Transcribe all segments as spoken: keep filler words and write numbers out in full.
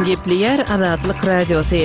Gepleyer Azatlyk Radiosu.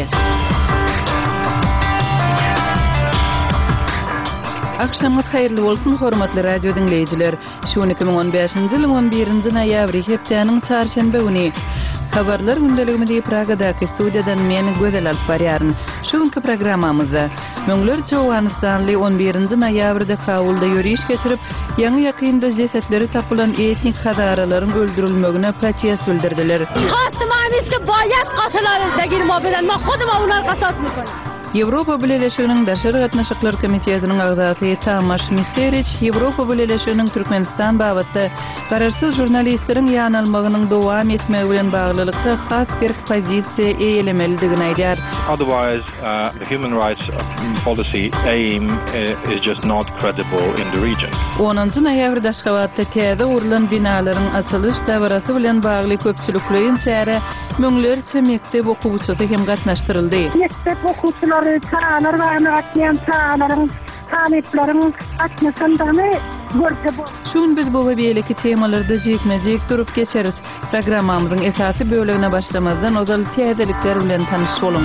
Akşamınız hayırlı bolsun hormatly radio dinleyijiler. Şu iki bin on beşinji ýylyň on birinji noýabry hepdeniň çarşembe güni habarlar gündeliginde Pragadaky studiýadan men Gözel alyp barýaryn. Şu günki programmamyzda Möňlerçe Awganistanly on birinji noýabrda Kabulda ýürüýüş geçirip, ýaňy ýakynda jesetleri tapylan etnik hadaralaryň öldürilmegine protest bildirdiler. Hatmamyzki bayat qatylarynda girme bilen ma hoduma ular qasas mykyn. Ýewropa Birleşiginiň Daşary gatnaşyklar komitetiniň agzasy Tamaş Miseriç, Ýewropa Birleşiginiň Türkmenistan babatda gararsyz jurnalistleriň ýanylmagynyň dowam etmegi bilen baglylykda has bir pozisiýa eýelemeligini aýdýar. Otherwise, uh, the human rights policy aim uh, is just not credible in the region. onuncu noýabrda Aşgabatda täze urulan binalaryň açylyş dabarasy bilen bagly köpçülikliň çäre Möňlerçe mektep okuwçysy hem gatnaşdyryldy. Mektep okuwçylary, çağalar we atýan çağalaryň taleplerini atmasandany görse bol. Şun biz bu beýleki temalarda jekmejek durup geçeriz. Programmamyzyň esasy bölegine başlamazdan ozal täzelikler bilen tanyş bolun.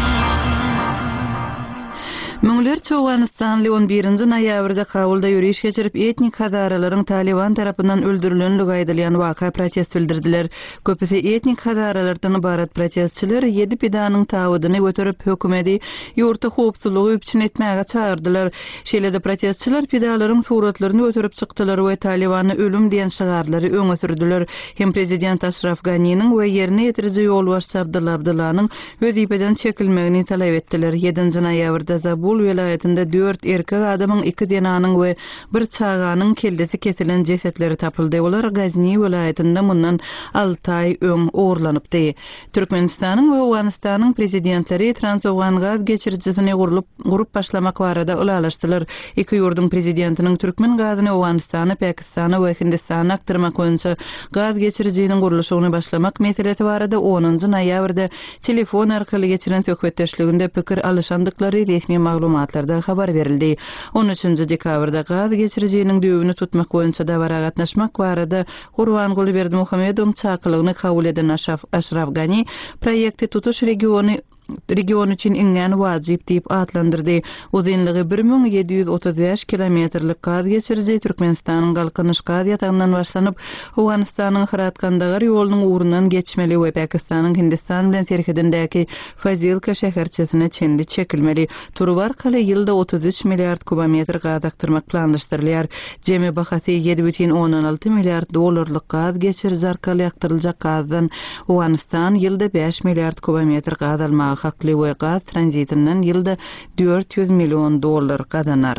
Möňlerçe Awganistanly on birinji noýabrda Kabulda ýürüýüş geçirip etnik hadaralaryň Taliban tarapyndan öldürilenligi aýdylýan waka protest bildirdiler. Köpüsi etnik hadaralardan ibarat protestçiler ýedi pidanyň tawydyny götürip hökümeti ýurtda howpsuzlygy üçin etmäge çağırdylar. Şeýlede protestçiler pidalaryň suratlaryny götürip çykdylar we Talibany ölüm diýen şagarlary öňe sürdiler. Hem prezident Ashraf Ganinyň we ýerine ýetiriji ýolbaşçy Abdullah Abdullah'nyň wezipeden çekilmegini talap etdiler. ýedinji noýabrda Zabul vilayetinde dört erkek adamın iki denanyň we bir çağanyň keldesi kesilen jesetleri tapyldy. Olar Gazni vilayetinde mundan alty ay öň oğurlanypdy. Türkmenistanyň we Awganistanyň prezidentleri Trans-Awgan gaz geçiricisini gurup gurup başlamak barada ulalaşdylar. Iki ýurduň prezidentiniň Türkmen gazyny Awganistany, Pakistany we Hindistany aktyrmak boýunça gaz geçiriciniň gurulşyny başlamak meselesi barada onuncu noýabrda telefon arkaly geçiren söhbetdeşliginde pikir alışandyklary resmi maglumatlarda habar berildi. on üçünji dekabrda gaz geçiriciniň düýbüni tutmak boýunça da bara gatnaşmak barada Gurban Gulyberdi Muhammedowyň çakylygyny kabul eden Ashraf Gani proýekti tutuş regiony region üçin iňňän wajyp diýip atlandyrdy. Uzunlygy bir miň ýedi ýüz otuz beş kilometrlik gaz geçirici Türkmenistanyň galkynyş gaz ýatagyndan başlanyp Awganistanyň Hiratkandagary ýolunyň uğrundan geçmeli we Pakistanyň Hindistan bilen serhedindäki Fazilka şäherçesine çenli çekilmeli. Turbar kale ýylda otuz üç milliard kubometr gaz aktyrmak planlaşdyrylýar. Jemi bahasy ýedi бүтүн oňdan alty milliard dollarlyk gaz geçirici arkaly aktyryljak gazdan Awganistan ýylda beş milliard kubometr gaz almak hakly we gaz tranzitinden ýylda dört ýüz million dollar gadanar.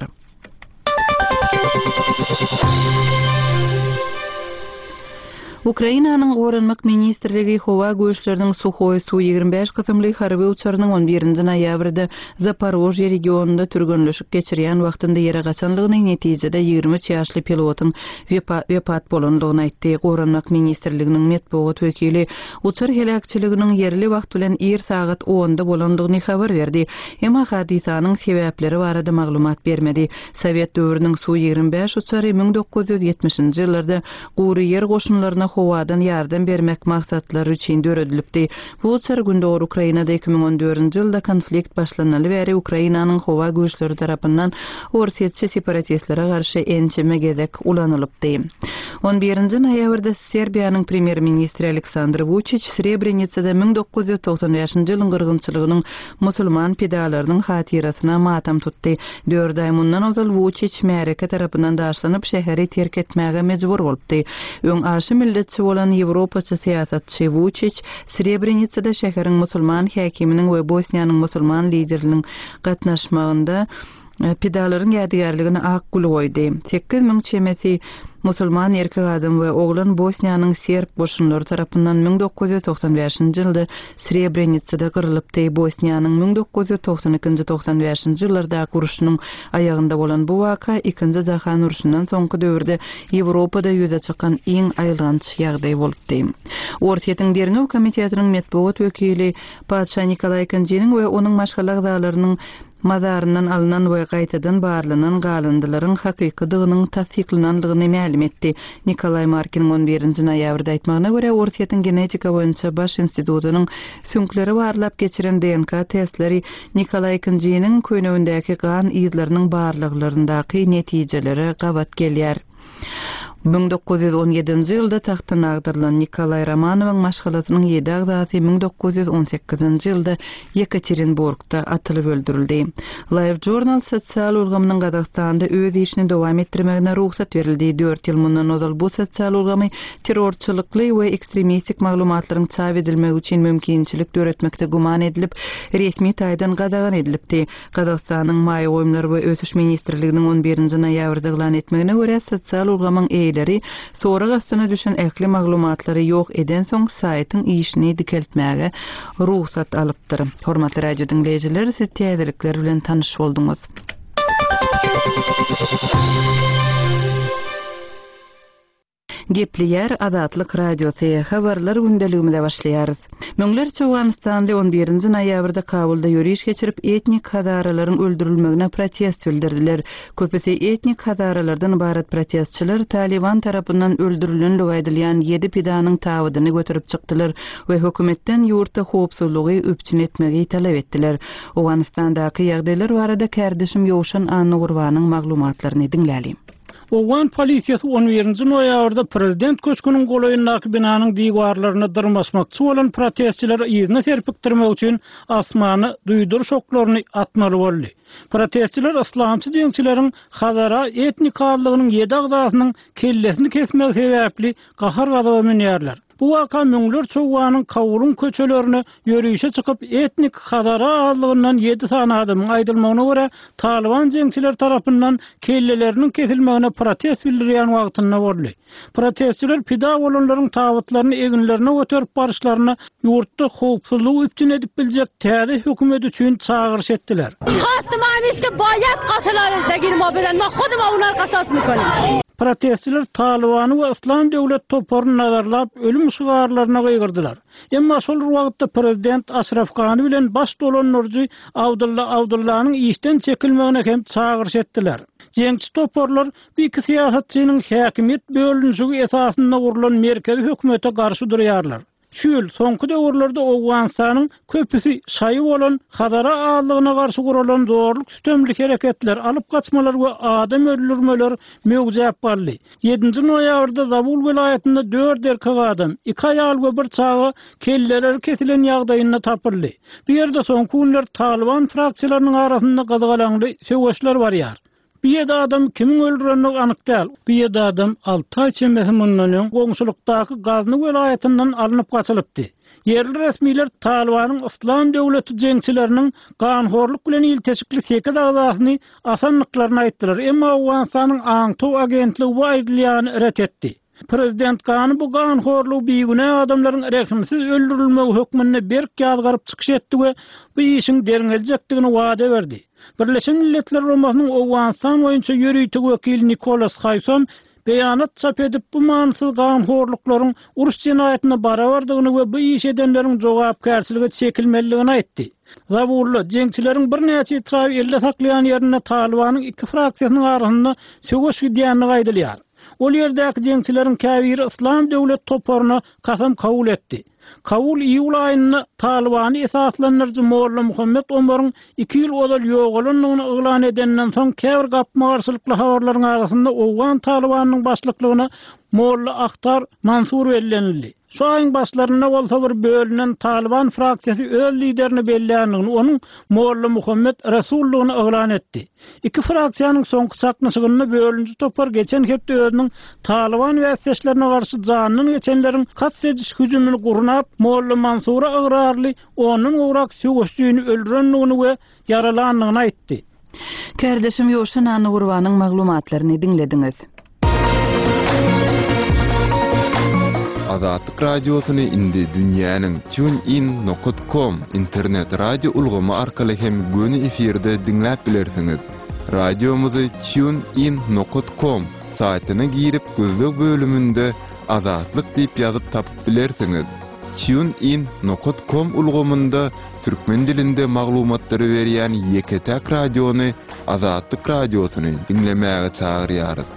Ukrainanyň Gorunmak ministrligi Howa göçleriniň Sukhoi Su ýigirme beş kysymly harby uçarynyň on birinji noýabrda Zaporojye regionunda türgünleşik geçirýän wagtynda ýere gaçanlygynyň netijede ýigirme üç ýaşly pilotyň wepat bolandygyny aýtdy. Gorunmak ministrliginiň medeniýet wekili uçar helakçyliginiň ýerli wagt bilen er sagat onda bolandygyny habar berdi. Emma hadisanyň sebäpleri barada maglumat bermedi. Sowet döwrüniň Su ýigirme beş uçary bir bin dokuz ýüz ýetmişinji ýyllarda Gury ýer goşunlaryna Howadan ýardam bermek maksatlary üçin döredilipdi. Bu uçar gündür Ukrainada iki bin on dördünji ýylda konflikt başlanaly bäri Ukrainanyň howa güýçleri tarapyndan orsetçi separatistlere garşy ençeme gezek ulanylypdy. on birinji noýabrda Serbiýanyň premier ministri Aleksandr Vučić Srebrenicada bir bin dokuz ýüz toksan beşinji ýylyň gyrgynçylygynyň musulman pedalarynyň hatirasyna matam tutdy. dört ay mundan ozal Vučić Mereke tarapyndan daşlanyp şäheri terk etmäge mejbur bolupdy. Öň aşy milletçi bolan Ýewropaçy siýasatçy Vučić Srebrenicada şäheriň musulman häkiminiň we Bosniýanyň musulman liderläriniň gatnaşmagynda pedalaryň ýadygarlygine ak gul goýdy. sekiz miň çemesi musulman erkek adam we oglan Bosniýanyň Serb goşunlary tarapyndan bir bin dokuz ýüz toksan beşinji ýylda Srebrenicada gyrylypdy. Bosniýanyň bir bin dokuz ýüz toksan ikinji toksan beşinji ýyllarda guruşynyň aýagynda bolan bu waka ikinji jahan uruşundan soňky döwürde Ýewropada ýüze çykan iň aýlanç ýagdaý bolupdy. Orsetýetiň derňew komitetiniň medeniýet wekili Paşa Nikolay Konjinin we onuň maşgala agzalarynyň mazarından alınan we gaýtadan barlanan galyndylaryň hakykydygynyň tasdiqlanandygyny ma'lum etdi. Nikolay Markin on birinji noýabrda aýtmagyna görä, Orsiýetiň genetika boýunça baş institutunyň süňkleri barlap geçiren D N K testleri Nikolay ikinciniň köynegindäki gan ýyzlarynyň barlyklaryndaky netijelere gabat gelýär. bin dokuz yüz on ýedinji ýylda taxtyna agdarylan Nikolay Romanowyň maşgalatynyň ýedi agdaty bin dokuz yüz on sekizinji ýylda Yekaterinburgda atylyp öldürildi. Life Journal sosial ulgamynyň Gazagstanda öz işini dowam etdirmegine ruhsat berildi. dört ýyl mundan ozal bu sosial ulgamy terrorçylykly we ekstremistik maglumatlaryň çap edilmegi üçin mümkinçilik döretmekde guman edilip, resmi taýdan gadagan edilipdi. Gazagstanyň maýy goýumlary we ösüş ministrliginiň on birinji noýabrda elan etmegine görä sosial ulgamyň eýleri sonra gastyna düşen äkli maglumatlary ýok eden soň saýtyň işini dikeltmäge ruhsat alypdyr. Hormatly radio dinleýijiler, siz täzelikler bilen tanyş bolduňuz. Gepleýär Azatlyk radiosu habarlar gündeligimizde başlaýarys. Möňlerçe Awganystanly on birinji noýabrda Kabulda ýürüýüş geçirip etnik hazaralaryň öldürilmegine protest bildirdiler. Köpüsi etnik hazaralardan ibaret protestçiler Taliban tarapyndan öldürilenligi aýdylýan ýedi pidanyň tabydyny götürüp çykdylar we hökümetden ýurtda howpsuzlygy öpçün etmegi talap etdiler. Awganystandaky ýagdaýlar barada kärdeşim Ýowşan Annugurwanyň maglumatlaryny dinläli. Owan polisiýasy on birinji noýabrda prezident köşkünün golaýyndaky binanyň diwarlaryny dyrmasmakçy bolan protestçiler ýygyny serpikdirmek üçin asmany duýduruş oklaryny atmaly boldy. Protestçiler islamçy jeňçileriň Hazara etnikallygynyň ýedi agdasynyň kellesini kesmek sebäpli gahar gazaba menýärler. Bu waka möňler çowanyň Kawulun köçelerini ýörüýüşe çykyp etnik Hazara azlygyndan ýedi sany adamyň aýdylmagyna görä Taliban jeňçiler tarapyndan kelleleriniň kesilmegine protest bildirýän wagtynda boldy. Protestçiler pida bolanlaryň tabutlaryny eginlerine götürüp barışlaryny ýurtda howpsuzlyk üçin edip biljek täze hökümet üçin çağırış etdiler. خواستم است که باید قاتلان بگیریم و بدن ما خودم اونها رو قصاص میکنیم. Protestçiler Talibany we İslam döwlet toparyny nazarlap ölüm şygarlaryna gygyrdylar. Emma şol wagtda prezident Ashraf Gany bilen baş dolanlarjy Abdulla Abdullanyň işden çekilmegine hem çağırış etdiler. Jeňçi toparlar bu iki siýasatçynyň häkimet bölünşigi esasynda gurulan merkezi hökümete garşy durýarlar. Şu ýyl soňky döwürlerde Awganystanyň köpüsi şaýy bolan Hazara azlygyna garşy gurulan zorluk sütemlik hereketler, alyp gaçmalar we adam öldürmeler mögüzäp barly. ýedinji noýabrda Zabul vilayetinde dört erkek adam, iki aýal we bir çaga kelleler kesilen ýagdaýyna tapyldy. Bu ýerde soňky günler Taliban fraksiýalarynyň arasynda gazygalanly söwüşler barýar. Bir ýerde adam kimin öldürenligi anyk däl. Bir ýerde adam alty aý çemberiniň goňşulukdaky Gazny vilayetinden alınıp gaçylypdy. Yerli resmiler Talibanyň İslam döwleti jeňçileriniň ganhorluk bilen ilteşikli sekiz agdasyny asanlyklaryny aýtdylar. Emma Awganystanyň aňtow agentligi bu aýdylýany ret etdi. Prezident Gany bu ganhorlugy biýgüne adamlaryň rehimsiz öldürilmegi hökmüne berk ýazgaryp çykyş etdi we bu işiň deriňeljekdigini wada berdi. Birleşen Milletler Romasynyň Awganystan boýunça ýörüýtük wekili Nicholas Haysom beýanat çap edip bu mansyz ganhorluklaryň uruş jinaýatyna barabardygyny we bu iş edenleriň jogapkärçiligi çekilmeligini aýtdy. Zabully jeňçileriň bir näçe trawy elle saklaýan ýerine Talibanyň iki fraksiýasynyň arasynda söwüş gidýänligi aýdylýar. Ol ýerdäki jeňçileriň käbiri İslam döwlet toparyny kasam kabul etdi. Kawul iýul aýyny Talibany esaslanyrjy Molla Muhammed Omaryň iki ýyl ozal ýogalynyny elan edenden soň käbir gapmagarçylykly habarlaryň arasynda Owgan Talibanyň başlyklygyna Molla Akhtar Mansur bellenildi. Şu aýyň başlaryna bolsa bir bölünen Taliban fraksiýasy öz liderini belläňdigini, onuň Molla Muhammed Rasullugyny elan etdi. İki fraksiýanyň soňky çaknaşygyny bölünji topar geçen hepde özüniň Taliban wäsleşlerine garşy janyny geçenleriň katsediş hüjümini gurnap, Molla Mansura ıgrarly onuň urak söwüşçüni öldürenligini we yaralanlygyny aýtdy. Kärdeşim Ýowşan Annugurwanyň maglumatlaryny dinlediňiz. Azatlyk radiosyny indi dünýäniň TuneIn nokta com internet radio ulgamy arkaly hem göni efirde dinläp bilersiňiz. Radiomuzy TuneIn nokta com saýtyna girip gözlük bölümünde Azatlyk diýip ýazyp tapyp bilersiňiz. tunein nokta com ulgamında türkmen dilinde maglumatlary berýän Ýeketäk radiony Azatlyk radiosyny dinlemäge çagyrýarys.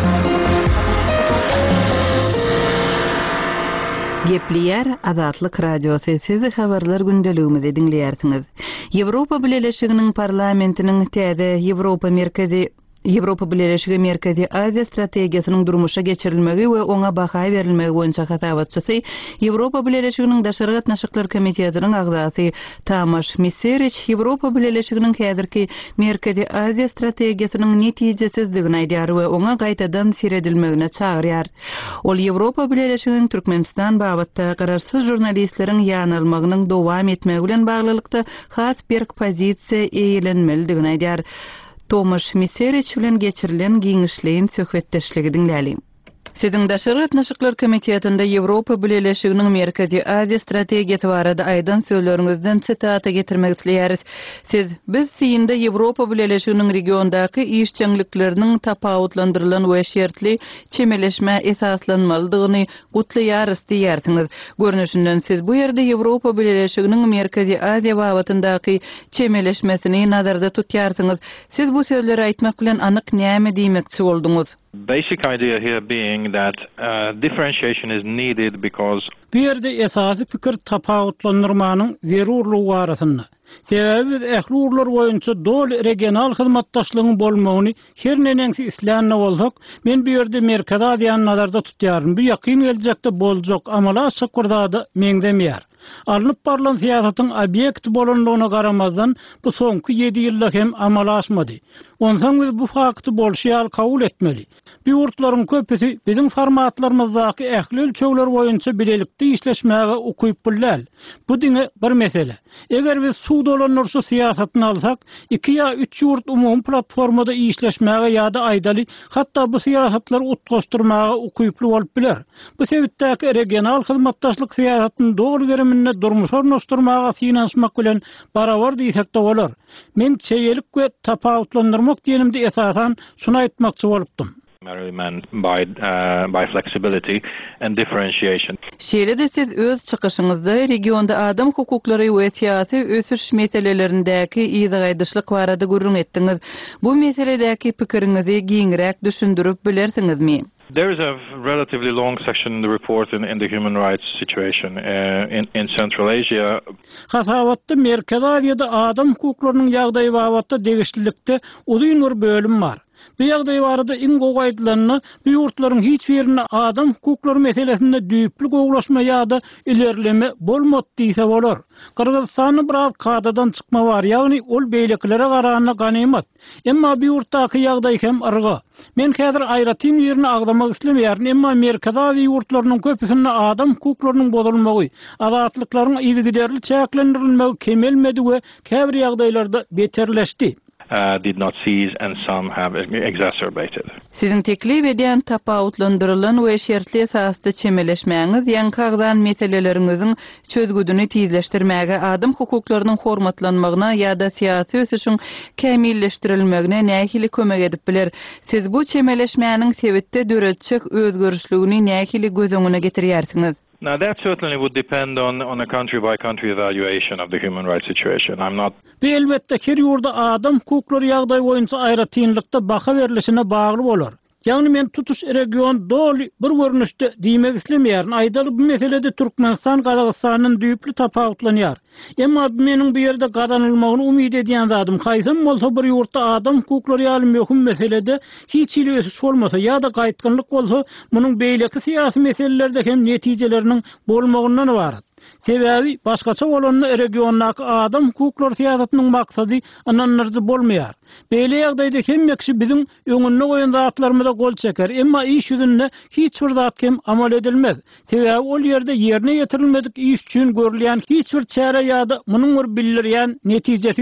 Gepleýär Azatlyk radiosu. Sizi habarlar gündeligimizi dinleýärsiňiz. Ýewropa Birleşiginiň parlamentiniň täze Ýewropa merkezi Ýewropa Birleşigi Merkezi Aziýa strategiýasynyň durmuşa geçirilmegi we oňa baha berilmegi boýunça hatabatçysy Ýewropa Birleşiginiň daşary gatnaşyklar komitetining agzasy Tamas Meseriç Ýewropa Birleşiginiň häzirki Merkezi Aziýa strategiýasynyň netijesizligini aýdýar we oňa gaýtadan siredilmegine çagyrýar. Ol Ýewropa Birleşiginiň Türkmenistan babatda gararsyz jurnalistleriň ýanylmagynyň dowam etmegi bilen baglylykda has bir pozisiýa eýilenmelidigini aýdýar. Tomasz Meseriç bilen geçirilen giňişliň söhbetdeşligi dinläli. Siziň daşary gatnaşyklar komitetinde Ýewropa Birleşiginiň Merkezi Aziýa strategiýasy barada aýdan söýleriňizden sitata getirmek isleýäris. Siz biz siýinde Ýewropa Birleşiginiň regiondaky işçilikleriniň tapawutlandyrylan we şertli çemeleşme esaslanmalydygyny gutlaýarys diýersiňiz. Görnüşinden siz bu ýerde Ýewropa Birleşiginiň Merkezi Aziýa babatyndaki çemeleşmesini nazarda tutýarsyňyz. Siz bu sözleri aýtmak bilen anyk näme diýmekçi bolduňuz? Basic idea here being that uh, differentiation is needed because Bu ýerde esasy pikir tapawutlandyrmanyň zerurlugy barasynda. Sebebi ähli urlar boýunça dol regional hyzmatdaşlygyň bolmagyny her nenesi isläne bolsak, men bu ýerde Merkezi Aziýany nazarda tutýarym. Bu ýakyn geljekde boljak, amala şakurda meňdemýär. Alınıp barlan siyasatyň obyekt bolanlygyna garamazdan bu soňky ýedi ýylda hem amala aşmady. Ondan biz bu fakty bolşýal kabul etmeli. Bu urtlaryň köpüsi bizim formatlarymyzdaky ähli ölçegler boýunça bilelikde işleşmäge ukyp bilýär. Bu diňe bir mesele. Eger biz suw dolanyrşy siýasatyny alsak, iki ýa üç ýurt umum platformada işleşmäge ýa-da aýdaly, hatda bu siýasatlar utgaşdyrmaga ukyply bolup biler. Bu sebäpde regional hyzmatdaşlyk siýasatyny dogry gerimine durmuşa ornaşdyrmaga finansmak bilen barabar diýsek-de bolar. Men çeýelik we tapawutlandyrmak diýenimde esasan şunu aýtmakçy bolupdym. Man by uh, by flexibility and differentiation. Şeýle de siz öz çykyşyňyzda regionda adam hukuklary we siýasy ösüş meselelerindäki ýygydyşlyk barada gurrun etdiňiz. Bu meseledäki pikiriňizi giňrek düşündirip bilersiňizmi? There is a relatively long section in the report in, in the human rights situation uh, in, in Central Asia. Hasabatda Merkezi Aziýada adam hukuklarynyň ýagdaýy babatda degişlilikde uzun bir bölüm bar. Bu ýagdaý barada iň goýdylanyny bu ýurtlaryň hiç birine adam hukuklary meselesinde düýpli gowlaşma ýa-da ilerleme bolmady diýse bolar. Kırgızstanyň biraz kadadan çykma bar, ýagny ol beýleklere garanyna ganymat. Emma bu ýurtdaky ýagdaý hem arga. Men häzir aýratyn ýerini agdamak islemýärin, emma Merkezi Aziýa ýurtlarynyň köpüsinde adam hukuklarynyň bozulmagy, azatlyklaryň ýygyderli çäklendirilmegi kemelmedi we käbir ýagdaýlarda beterleşdi. Uh, did not cease and some have exacerbated. Sizin teklif edýän tapawutlandyrylan we şertli esasda çemeleşmäňiz ýa-ni kagdan meseleleriňiziň çözgüdüni tizleşdirmäge, adam hukuklarynyň hormatlanmagyna ýa-da siýasy ösüşiň kämilleşdirilmegine nähili kömek edip biler. Siz bu çemeleşmäniň sebitde döretçek özgörüşligini nähili göz öňüne getirýärsiňiz? Now that certainly would depend on on a country by country evaluation of the human rights situation. I'm not Bu elbetde her ýurda adam hukuklary ýagdaý boýunça aýratynlykda baha berilişine bagly bolar. Ýagny men tutuş region doli bir görnüşde diýmek islemýärin. Aýdaly bu meselede Türkmenistan Gazagystanyň düýpli tapawutlanýar. Emma meniň bu ýerde gadanylmagyny umyt edýän zadym haýsam bolsa bir ýurtda adam hukuklary ýaly möhüm meselede hiç ile ösüş bolmasa ýa-da gaýtgynlyk bolsa, munyň beýleki siýasy meselelerde hem netijeleriniň bolmagyndan barat. Sebebi başgaça bolanyny regiondaky adam hukuklary siýasatynyň maksady ananlarjy bolmaýar. Beýle ýagdaýda hem kişi biziň öňüne goýan zatlarymyza gol çeker, emma iş ýüzünde hiç bir zat hem amal edilmez. Sebebi ol ýerde ýerine ýetirilmedik iş üçin görülýän hiç bir çäre ýa-da munyň bir bildirýän netijesi ýok.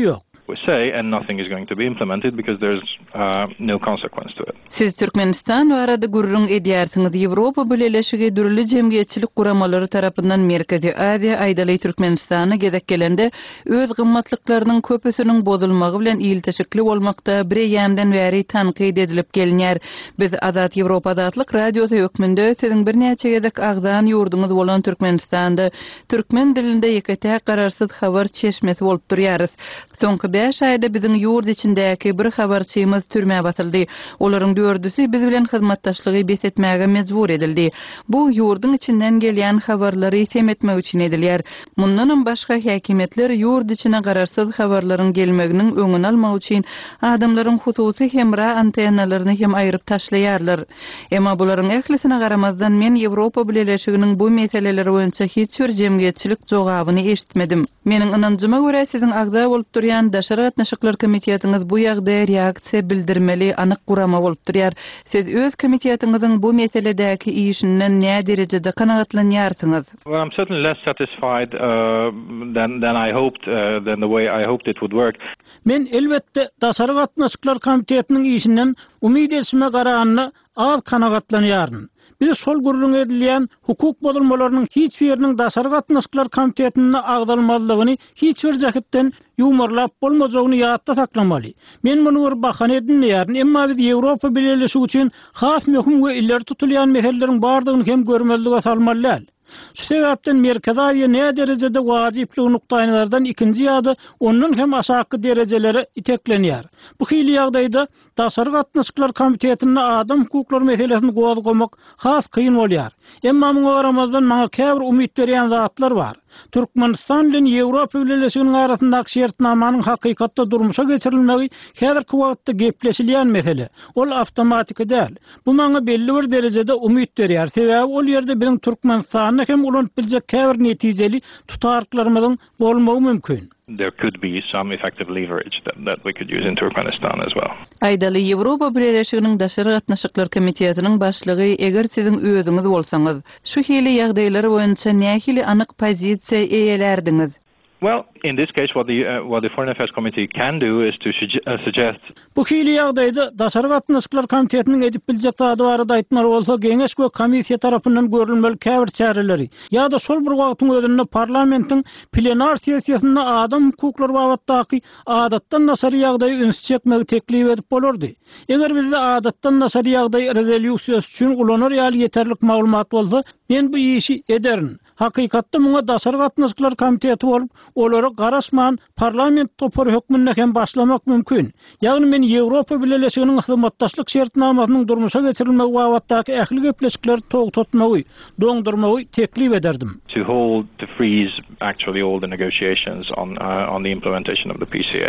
we say, and nothing is going to be implemented because there's uh, no consequence to it. Siz Türkmenistan barada gurrun edýärsiňiz. Ýewropa Birleşigi dürli jemgyýetçilik guramalary tarapyndan Merkezi Aziýa aýdaly Türkmenistana gezek gelende öz gymmatlyklarynyň köpüsiniň bozulmagy bilen ilteşikli bolmakda bir ýamdan bäri tanqid edilip gelinýär. Biz Azat Ýewropa Azatlyk radiosu hökmünde siziň bir näçe gezek agdan ýurduňyz bolan Türkmenistanda türkmen dilinde ýekete gararsız habar çeşmesi bolup durýarys. Soňky beş aýda biziň ýurt içindäki bir habarçymyz türmäge batyldy. Olaryň dördüsi biz bilen hyzmatdaşlygy besetmäge mejbur edildi. Bu ýurduň içinden gelýän habarlary temetmek üçin edilýär. Mundan başga häkimetler ýurt içine gararsız habarlaryň gelmeginiň öňüni almak üçin adamlaryň hususy hemra antennalaryny hem aýryp taşlaýarlar. Emma bularyň ählisine garamazdan men Ýewropa Birleşiginiň bu meseleleri boýunça hiç bir jemgyýetçilik jogabyny eşitmedim. Meniň ynanjyma görä siziň agda bolup durýan Daşary gatnaşyklar komitetiňiz bu ýagdaýa reaksiýa bildirmeli anyk gurama bolup durýar. Siz öz komitetiňiziň bu meseledäki işinden näme derejede kanagatlanýarsyňyz? Well, I'm certainly less satisfied uh, than than I hoped uh, than the way I hoped it would work. Men elbetde Daşary gatnaşyklar komitetiniň işinden umyd etme garanyny az kanagatlanýaryn. Biz sol gurrun edilýän hukuk bozulmalarynyň hiç biriniň Daşary gatnaşyklar komitetine agdalmalygyny hiç bir jehitden ýumurlap bolmajagyny ýatda saklamaly. Men muny bir bahan edinmeýärin, emma biz Ýewropa Birleşigi üçin has möhüm we ileri tutulýan meseleleriň bardygyny hem görmezlige salmalylar. Şu sebäpden Merkezi Aziýa näme derejede wajyply nukdaýlardan ikinji ýa-da ondan hem aşağı derejelere iteklenýär. Bu hili ýagdaýda Daşary gatnaşyklar komitetine adam hukuklary meselesini gowadamak has kıyın bolýar. Emma muňa garamazdan maňa käbir umyt berýän zatlar bar. Türkmenistan bilen Ýewropa Birleşiginiň arasyndaky şertnamanyň hakykatda durmuşa geçirilmegi häzirki wagtda gepleşilýän mesele. Ol awtomatik däl. Bu maňa belli bir derejede umyt berýär. Sebäbi ol ýerde biziň Türkmenistanyň hem ulanyp biljek käbir netijeli tutarlyklarymyzyň bolmagy mümkin. There could be some effective leverage that, that we could use in Turkmenistan as well. Aýdaly Ýewropa Birleşiginiň Daşary gatnaşyklar komitetining başlygy eger siziň özüňiz bolsaňyz, şu hili ýagdaýlary boýunça nähili anyk pozisiýa eýelerdiňiz? Well, in this case, what the uh, what the Foreign Affairs Committee can do is to uh, suggest. Bu hili ýagdaýda Daşary gatnaşyklar komitetiniň edip biljek zady barada aýtmaly bolsa, geňeş we komissiýa tarapyndan görülmeli käbir çäreleri ýa-da şol bir wagtyň özünde parlamentiň plenar sessiýasynda adam hukuklary babatdaky adatdan nasary ýagdaýy üns çekmegi teklip edip bolardy. Eger bizde adatdan nasary ýagdaý rezolýusiýasy üçin ulanar ýaly ýeterlik maglumat bolsa, men bu işi ederim. Hakykatda muňa Daşary gatnaşyklar komiteti bolup, olary garaşman parlament topar hökmünde hem başlamak mümkin. Ýagny men Ýewropa Birleşiginiň hyzmatdaşlyk şertnamasynyň durmuşa geçirilmegi wagtdaky ähli gepleşikleri tog tutmagy, doňdurmagy teklip ederdim. To hold to freeze actually all the negotiations on uh, on the implementation of the P C A.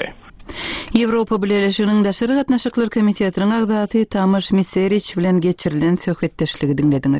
Ýewropa Birleşiginiň Daşary gatnaşyklar komitetining agdaty Tamas Miseriç bilen geçirilen söhbetdeşligi dinlediňiz.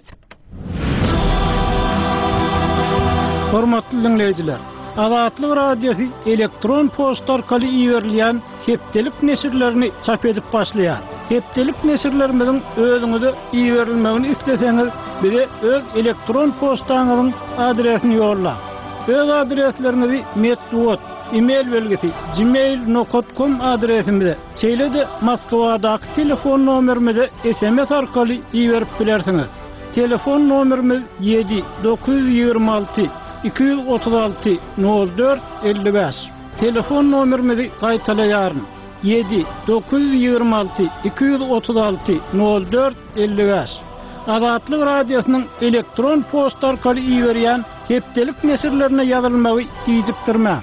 Hormatly dinleyijiler, Azatlyk radiosu elektron posta arkaly iýerilýän hepdelik nesirlerini çap edip başlaýar. Hepdelik nesirlerimiň özüňize iýerilmegini isleseňiz, bize öz elektron postaňyzyň adresini ýolla. Öz adreslerinizi metduat, e-mail belgisi gmail nokta com adresimize, çeýlede Moskwadaky telefon nomerimize S M S arkaly iýerip bilersiňiz. Telefon nomerimiz yedi dokuz yüz ýigirme alty iki yüz otuz alty nol dört elli beş. Telefon nomerimizi gaýtalaýaryn. yedi dokuz yüz ýigirme alty iki yüz otuz alty nol dört elli beş. Azatlyk radiosynyň elektron posta arkaly iýerýän hepdelik nesirlerine ýazylmagy diýjikdirmä.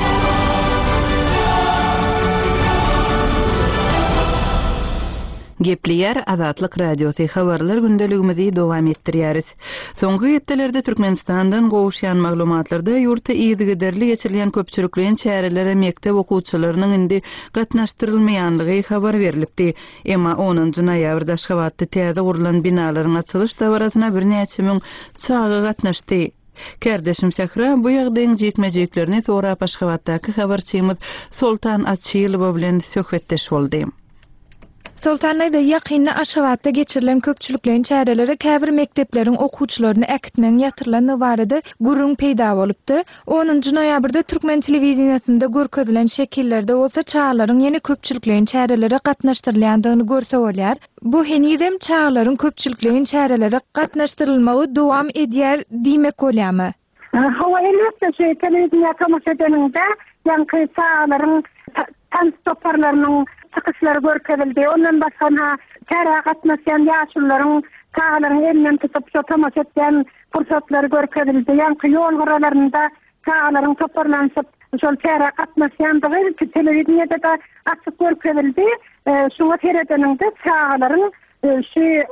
Gepliýär Azatlyk radiosu habarlar gündeligimizi dowam etdirýäris. Soňky hepdelerde Türkmenistandan gowuşýan maglumatlarda ýurtda ýygyderli geçirilýän köpçülikliň çärelere mektep okuwçylarynyň indi gatnaşdyrylmaýanlygy habar berilipdi. Emma onuncu noýabrda Aşgabatda täze gurulan binalaryň açylyş dawratyna bir näçe müň çagy gatnaşdy. Kardeşim Sahra bu ýagdaýyň jekmejeklerini sorap Aşgabatdaky habarçymyz Sultan Açylow bilen söhbetdeş boldy. Sultanayda ýakynda Aşgabatda geçirilen köpçülüklerin çäreleri käbir mektepleriň okuwçylaryny äkitmeň ýatyrlany barada gurrun peýda bolupdy. onunçy noýabrda Türkmen telewiziýasynda görkezilen şekillerde bolsa çağlaryň ýene köpçülüklerin çäreleri gatnaşdyrylýandygyny görse bolýar. Bu henidem çağlaryň köpçülüklerin çäreleri gatnaşdyrylmagy dowam edýär diýmek bolýarmy? Hawa elbette şey televizyona tamaşa edeninde yankı çağlaryň tan stoparlarynyň çıkışları görkezildi. Ondan başka çäre gatnaşan ýaşullaryň çağlaryň elinden tutup şo tamaşa etýän fursatlary görkezildi. Yankı ýol garalarynda çağlaryň toparlanýyp şol çäre gatnaşandygy telewiziýada da açyk görkezildi. Şuňa teredeninde çağlaryň şey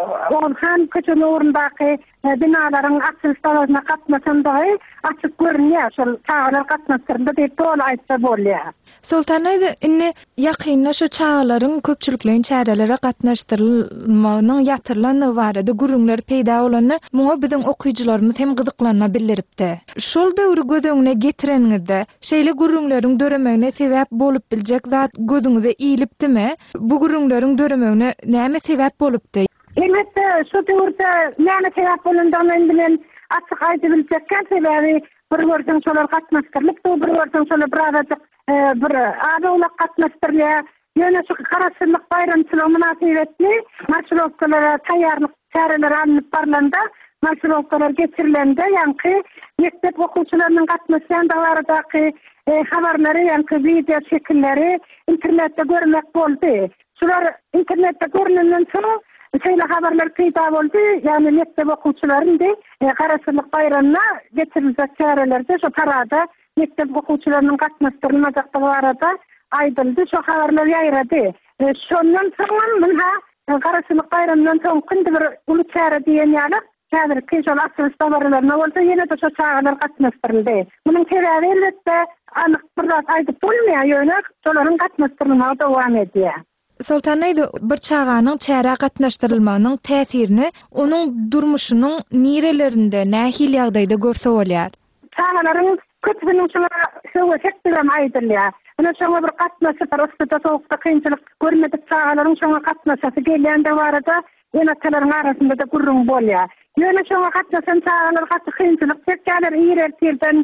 Orhan köçün orundaky binalaryň açylyşlaryna gatnaşandygy açyk görünýär. Şol çağlar gatnaşdyrynda diýip dol aýtsa bolýar. Sultanayda inni ýakynda şu çağlaryň köpçülüklerin çäreleri gatnaşdyrylmagynyň ýatyrlany barada gurrunlar peýda bolany muňa biziň okuwçylarymyz hem gyzyklanma bildiripdi. Şol döwri göz getirenizde şeýle gurrunlaryň döremegine sebäp bolup biljek zat gözüňize iýilipdimi? Bu gurrunlaryň döremegine näme sebäp bolupdy? Elbette şu döwürde näme sebäp bolandygyny bilen açyk aýdyp biljekkä sebebi bir wörden şolar gatnaşdyrlyp, bir wörden şolar birazajyk bir adawlak gatnaşdyrýar. Ýöne şu garaşylyk bayramçylyk münasibetli marşrutkalara taýýarlyk çäreler alınıp barlanda marşrutkalar geçirilende ýanky mektep okuwçylarynyň gatnaşýan dawardaky habarlary ýanky video şekilleri internetde görmek boldy. Şular internetde görünen soň şeýle habarlar peýda boldy. Ýani mektep okuwçylaryny garaşylyk bayramına geçiriljek çärelerde şu parada mektep okuwçylarynyň gatnaşdyrylmajakdygy barada aýdyldy. Şu habarlar ýaýrady. Şondan soň munha garaşylyk bayramyndan soň kindi bir uly çäre diýen ýaly häzir keşol açylyş dabarlaryna bolsa ýene de şu çağlar gatnaşdyryldy. Munyň sebebi elbetde anyk bir zat aýdyp bolmaýar ýöne şolaryň gatnaşdyrylmagy dowam edýär. Sultanayda bir çağanyň çäre gatnaşdyrylmagynyň täsirini onuň durmuşynyň nirelerinde, nähil ýagdaýda görse bolýar. Çağlaryň köpüniň şolara şöwe sekdilen aýdylýar. Ana şoňa bir gatnaşyp arasynda sowukda kynçylyk görmedik çağlaryň şoňa gatnaşasy gelýände barada ýene talaryň arasynda da gurrun bolýar. Ýöne şoňa gatnaşan çağlar gatnaşyk kynçylyk çekýärler ýerlerden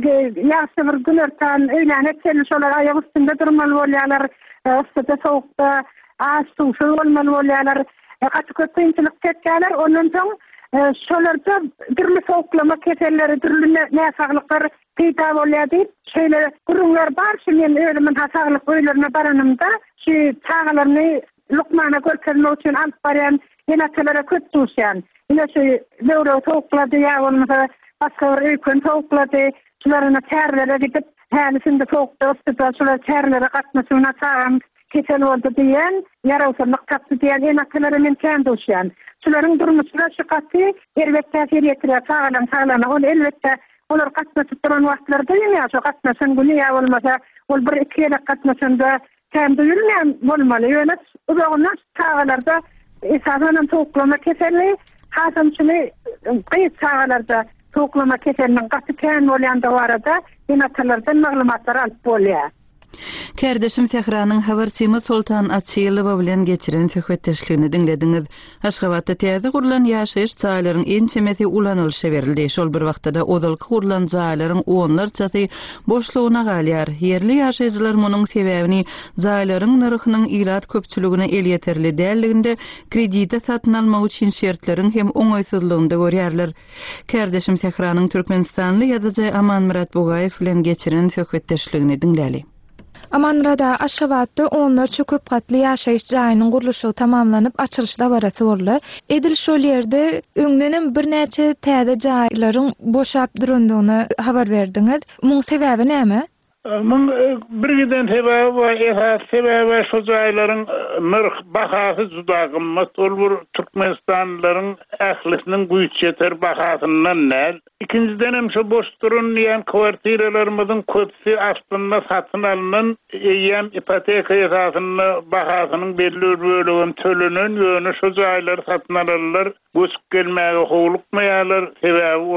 ýaşy bir günörtan öýlänip çelin şolar aýagy üstünde durmaly bolýarlar. Üstünde sowukda az suw bolmaly bolýarlar. Gatnaşyk kynçylyk çekýärler. Ondan soň şolarda türlü soğuklama keselleri, türlü näsaglyklary peýda bolýar diýip, şeýle gurrunlar bar. Men öýlemen hasaglyk öýlerine baranymda şu çağlaryny lukmana görkezmek üçin alyp barýan ýenaçylara köp düşýän. Ýene şu döwre soğuklady ýa bolmasa başga bir öýkün soğuklady, şolaryna çärlere gidip hälisinde soğukda üstüde şolar çärlere gatnaşyna çağan kesel boldy diýen, ýarawçylyk tapdy diýen ýenaçylara men kän düşýän. Şolaryň durmuşyna şu gaty elbetde täsir etdirýär çağlaryň sağlanyna. Ol elbetde olar gatnaşyp duran wagtlarda ýa şu gatnaşan güni ýa bolmasa ol bir iki ýere gatnaşanda kän duyulmaýan bolmaly. Ýöne uzagyndan çağlarda esasen soğuklama keseli hasamçyly gyýyk çağlarda soğuklama keseliniň gaty kän bolýanda barada ýenaçylardan maglumatlar alyp bolýar. Kardeşim Sehranyň habarçymy Sultan Atçylywa bilen geçiren söhbetdeşligini dinlediňiz. Aşgabatda täze gurulan ýaşaýyş çaýlaryň en çemesi ulanylşy berildi. Şol bir wagtda odalky gurulan çaýlaryň onlarçasy boşlugyna galýar. Ýerli ýaşaýjylar munyň sebäbini çaýlaryň narhynyň ilat köpçüligine el ýeterli däldiginde kredite satyn almak üçin şertleriň hem oňaýsyzlygynda görýärler. Kardeşim Sehranyň Türkmenistanly ýazyjy Aman Murat Bugaýew bilen geçiren söhbetdeşligini dinläli. Amanrada Aşgabatda onlarça köp gatly ýaşaýyş jaýynyň gurulşy tamamlanyp açylyş dabarasy boldy. Edil şol ýerde öňden bir näçe täze jaýlaryň boşap durandygyny habar berdiňiz. Muň sebäbi näme? Muň bir giden sebebi var, esas sebebi şu jaýlaryň nırh bahasy juda gymmat. Ol bir Türkmenistanlylaryň ählisiniň güýçeter bahasyndan näl. İkinciden hem şu boş durun ýan kwartiralarymyzyň köpsi aslynda satyn alynan ýan ipoteka esasyny bahasynyň belli bir bölegi tölenen ýöne şu jaýlary satyn alýarlar. Göçüp gelmäge howlukmaýarlar, sebäbi olar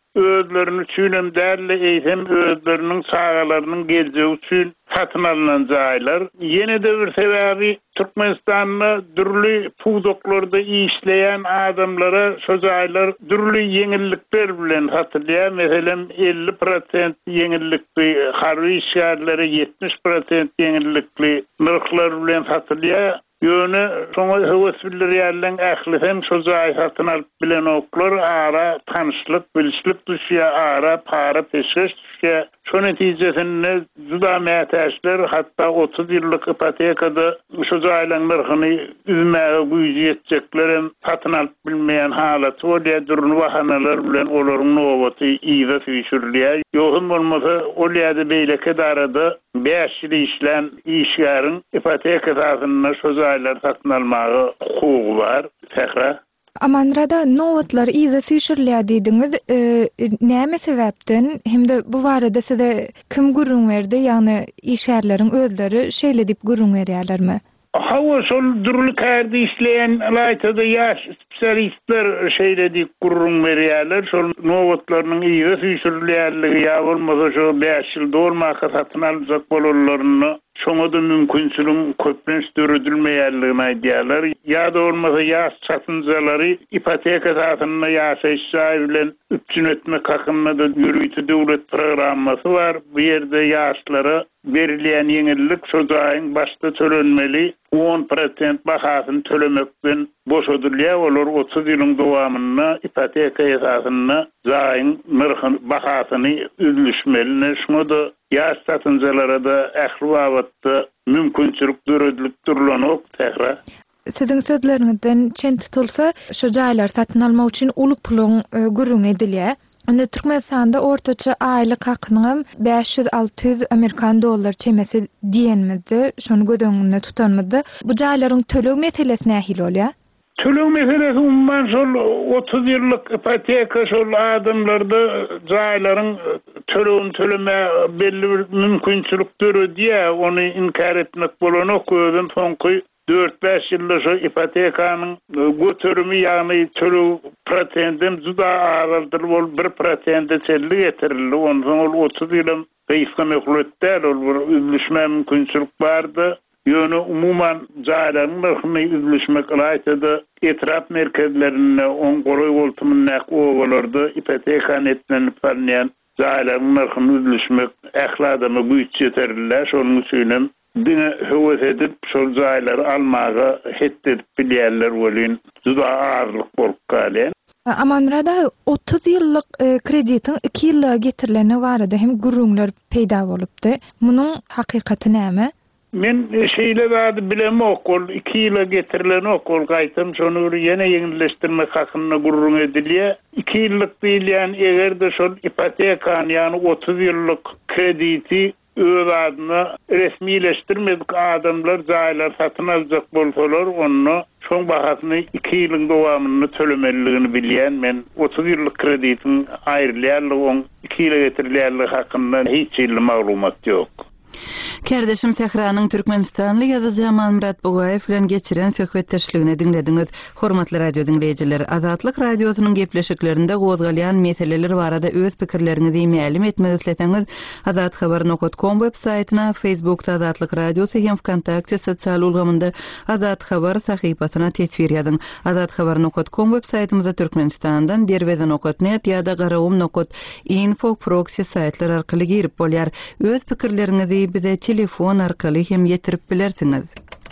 özlerini üçinem dälle eýsem özleriniň sagalarynyň geljeği üçin satyn alynan jaýlar. Ýene de bir sebäbi Türkmenistanda dürli pudoklarda işleyen adamlara şu jaýlar dürli yeňillikler bilen satylýar. Meselem elli prosent yeňillikli harby işgärlere yetmiş prosent yeňillikli narxlar bilen satylýar. Ýöne şoňa höwesliler ýerlen ählisem şu jaý satyn alyp bilen oklar ara tanışlyk, bilişlik düşýär, ara para peşkeş düşýär. Şo netijesinde juda mätäşler hatda otuz ýyllyk ipotekada şu jaýlaryň narhyny üzmäge güýji ýetjekler satyn alyp bilmeýän halat bolýar. Durun wahanalar bilen olaryň nowaty iýe süýşürlýär. Ýogum bolmasa olýady beýleke darada beş ýyl işlen işgäriň ipoteka tasyny şu jaýlar satyn almagy hukugy bar. Tehra Amanrada nowatlar iýe süýşürlýär diýdiňiz, e, näme sebäpden hemde bu barada size kim gurrun berdi? Ýani işgärleriň özleri şeýle diýip gurrun berýärlermi? Hawa şol dürli kärde işleýän alaytada ýaş spesialistler şeýle diýip gurrun berýärler. Şol nowatlarynyň iýe süýşürlýärligi ýa bolmasa şo beş ýyl dolmaka satyn aljak bolarlaryny şoňa da mümkinçiligin köplenç döredilmeýärligini aýdýarlar. Ýa da bolmasa ýaş satynjalary ipoteka tasyny ýaşaýşy bilen üpçün etmek hakyna da ýürüýti döwlet programmasy bar. Bu ýerde ýaşlara berilýän ýeňillik şu jaýyň başda tölenmeli on prosent bahasyny tölemekden boşadylýar. Olar otuz ýylyň dowamyna ipoteka tasyny jaýyň narhyny bahasyny üzülüşmeli. Şoňa da ýaş satynjalara da ähli wagtda mümkinçilik döredilip durulanok tehra. Sizin sözleriňizden çen tutulsa şu jaýlar satyn almak üçin uly pulun e, gurrun edilýär. Onda Türkmenistanda ortaça aýlyk hakyny beş yüz altı yüz Amerikan dollar çemesi diýenmidi, şonu gödöňünde tutanmady. Bu jaýlaryň töleg meselesi nähil bolýar? Töleg meselesi umman şol otuz ýyllyk ipoteka şol adamlarda jaýlaryň tölegini төлeme belli bir mümkinçilik döredýär, onu inkar etmek bolanok özüm soňky dört beş ýylda şu ipotekanyň götürümi ýagny töleg prosentim juda araldyr bol bir prosent çelli getirildi. Ondan ol otuz ýyl beýsga mehletler ol üzülüşme mümkinçilik bardy. Ýöne umuman jaýlaryň narhyny üzülüşmek aýtdy. Etraf merkezlerinde on goraý boltumynak owalarda ipoteka netlenip barýan jaýlaryň narhyny üzülüşmek ähladama güýç ýeterilýär. Şonuň üçin dine höwes edip şol jaýlary almagy hetdip bilýärler bolýan. Juda ağırlyk bolup galýan. Amanrada otuz ýyllyk e, kreditin iki ýyla getirilene barada hem gurrunlar peýda bolupdy. Munyň hakykaty näme? Men şeýle bäde bilem okul iki ýyla getirilen okul gaýtym şonu ýene ýeňilleşdirmek hakyna gurrun edilýär. iki ýyllyk diýilýän egerde şol ipotekaň ýani otuz ýyllyk krediti öz adyna resmileşdirmedik adamlar jaýlar satyn aljak bolsalar onu şoň bahasyny iki ýylyň dowamyny tölemeligini bilýän. Men otuz ýyllyk kreditin aýrylýarlygy iki ýyla getirilýärligi hakynda hiç ýyly maglumat ýok. Kerdeşim Sehranyň Türkmenistanly ýazyjy Amanmurat Bugaýew bilen geçiren söhbetdeşligini dinlediňiz. Hormatly radio dinleýijiler, Azatlyk radiosynyň gepleşiklerinde gozgalýan meseleler barada öz pikirleriňizi ma'lum etmek isleteňiz, azat habar nokta com web saýtyna, Facebookda Azatlyk radiosy hem Wkontakte sosial ulgamynda Azat habar sahypasyna tetwir ýazyň. azat habar nokta com web saýtymyzda Türkmenistandan derweze nokta net ýa-da garawum nokta info proxy saýtlar arkaly girip bolýar. Öz pikirleriňizi bize telefon arkaly hem ýetirip bilersiňiz.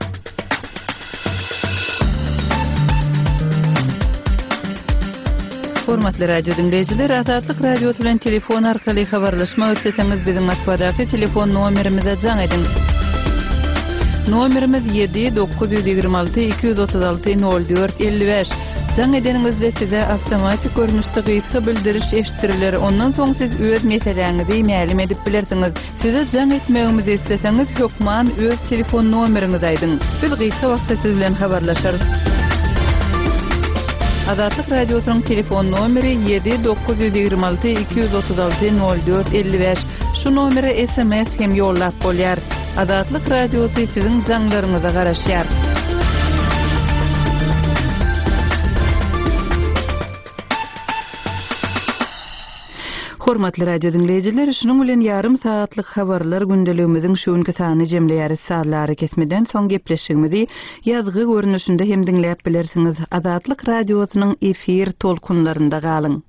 Hormatly radio dinleýijiler, Azatlyk radiosu bilen telefon arkaly habarlaşmak isleseňiz biziň Moskvadaky telefon nomerimize jaň edin. Nomerimiz yedi dokuz yüz ýygrima alty iki yüz otuz alty nol dört elli beş. Jaň edeningizde size awtomatik görnüşde gysga bildiriş eşitdiriler. Ondan soň siz öz meseleňizi ma'lum edip bilersiňiz. Size jaň etmegimizi isleseňiz hökman öz telefon nomeriňizi aýdyň. Biz gysga wagtda siz bilen habarlaşarys. Azatlyk radiosynyň telefon nomeri yedi dokuz yüz ýygrima alty iki yüz otuz alty nol dört elli beş. Şu nomere S M S hem ýollap bolýar. Azatlyk radiosy siziň jaňlaryňyza garaşýar. Hormatly radio dinleyijiler, şunun bilen yarım saatlyk habarlar gündeligimiziň şuňky sany jemleýär satlary kesmeden soň gepleşigimizi ýazgy görnüşinde hem dinläp bilersiňiz. Azatlyk radiosynyň efir tolkunlarynda galyň.